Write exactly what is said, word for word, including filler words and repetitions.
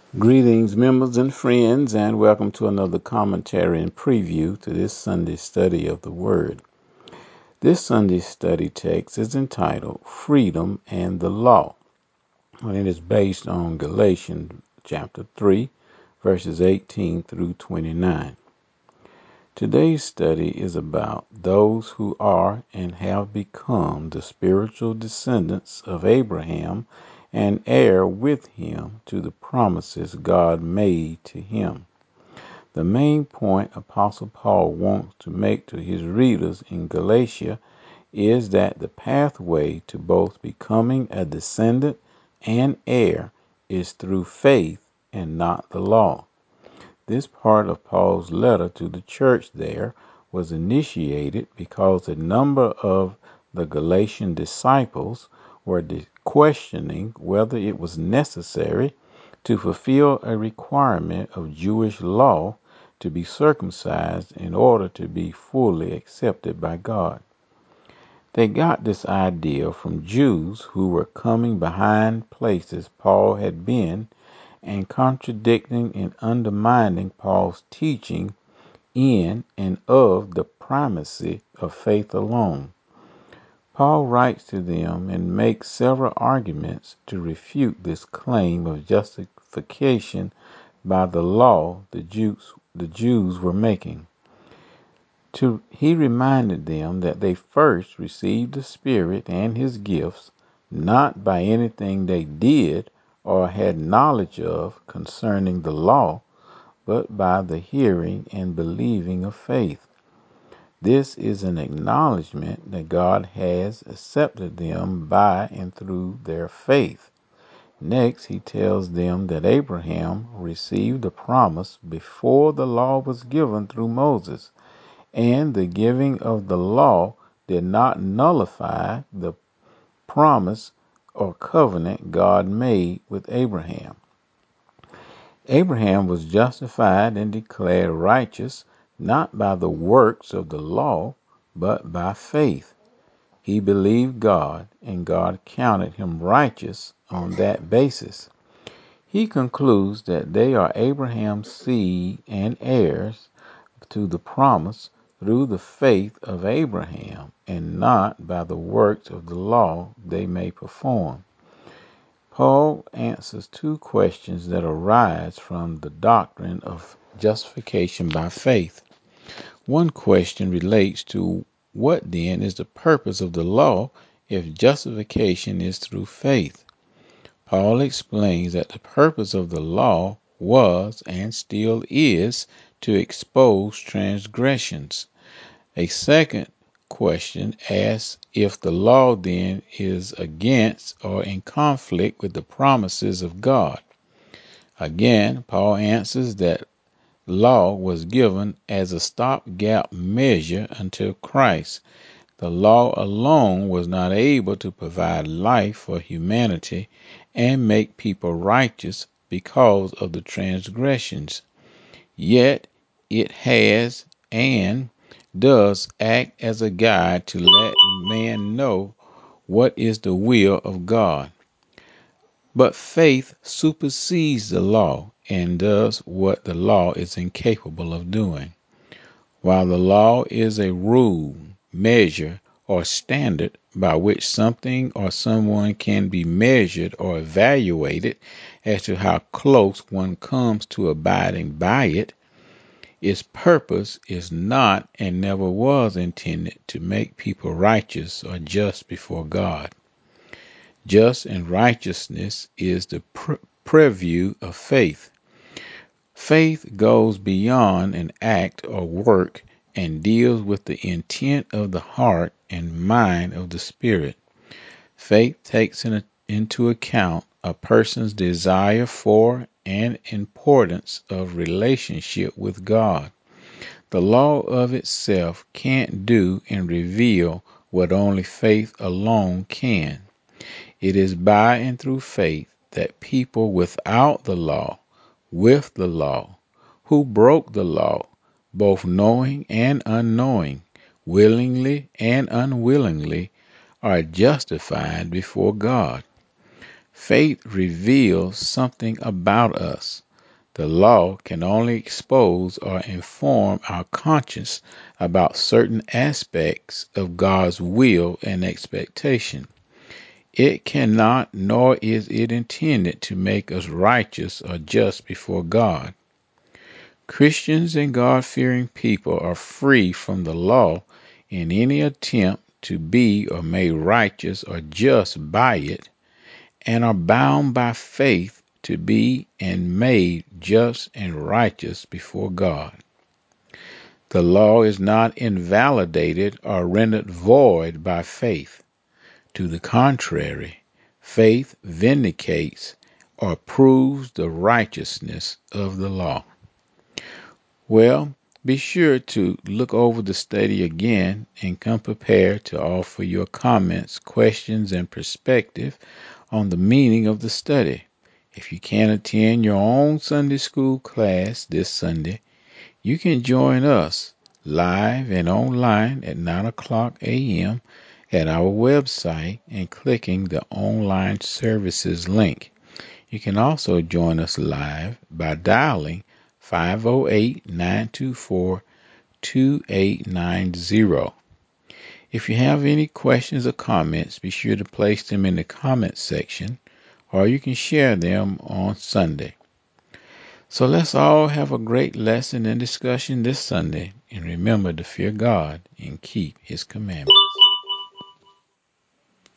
Greetings, members and friends, and welcome to another commentary and preview to this Sunday study of the Word. This Sunday study text is entitled Freedom and the Law, and it is based on Galatians chapter three, verses eighteen through twenty-nine. Today's study is about those who are and have become the spiritual descendants of Abraham and heir with him to the promises God made to him. The main point Apostle Paul wants to make to his readers in Galatia is that the pathway to both becoming a descendant and heir is through faith and not the law. This part of Paul's letter to the church there was initiated because a number of the Galatian disciples were questioning whether it was necessary to fulfill a requirement of Jewish law to be circumcised in order to be fully accepted by God. They got this idea from Jews who were coming behind places Paul had been and contradicting and undermining Paul's teaching in and of the primacy of faith alone. Paul writes to them and makes several arguments to refute this claim of justification by the law the Jews, the Jews were making. To, he reminded them that they first received the Spirit and his gifts not by anything they did or had knowledge of concerning the law, but by the hearing and believing of faith. This is an acknowledgement that God has accepted them by and through their faith. Next, he tells them that Abraham received the promise before the law was given through Moses, and the giving of the law did not nullify the promise or covenant God made with Abraham. Abraham was justified and declared righteous not by the works of the law, but by faith. He believed God, and God counted him righteous on that basis. He concludes that they are Abraham's seed and heirs to the promise through the faith of Abraham, and not by the works of the law they may perform. Paul answers two questions that arise from the doctrine of justification by faith. One question relates to what then is the purpose of the law if justification is through faith. Paul explains that the purpose of the law was and still is to expose transgressions. A second question asks if the law then is against or in conflict with the promises of God. Again, Paul answers that law was given as a stopgap measure until Christ. The law alone was not able to provide life for humanity and make people righteous because of the transgressions. Yet it has and does act as a guide to let man know what is the will of God. But faith supersedes the law and does what the law is incapable of doing. While the law is a rule, measure, or standard by which something or someone can be measured or evaluated as to how close one comes to abiding by it, its purpose is not and never was intended to make people righteous or just before God. Just and righteousness is the pre- preview of faith. Faith goes beyond an act or work and deals with the intent of the heart and mind of the Spirit. Faith takes in, into account a person's desire for and importance of relationship with God. The law of itself can't do and reveal what only faith alone can. It is by and through faith that people without the law, with the law, who broke the law, both knowing and unknowing, willingly and unwillingly, are justified before God. Faith reveals something about us. The law can only expose or inform our conscience about certain aspects of God's will and expectation. It cannot, nor is it intended to make us righteous or just before God. Christians and God-fearing people are free from the law in any attempt to be or made righteous or just by it, and are bound by faith to be and made just and righteous before God. The law is not invalidated or rendered void by faith. To the contrary, faith vindicates or proves the righteousness of the law. Well, be sure to look over the study again and come prepared to offer your comments, questions, and perspective on the meaning of the study. If you can't attend your own Sunday school class this Sunday, you can join us live and online at nine o'clock a.m. at our website and clicking the online services link. You can also join us live by dialing five oh eight, nine two four, two eight nine zero. If you have any questions or comments, be sure to place them in the comments section, or you can share them on Sunday. So let's all have a great lesson and discussion this Sunday, and remember to fear God and keep His commandments.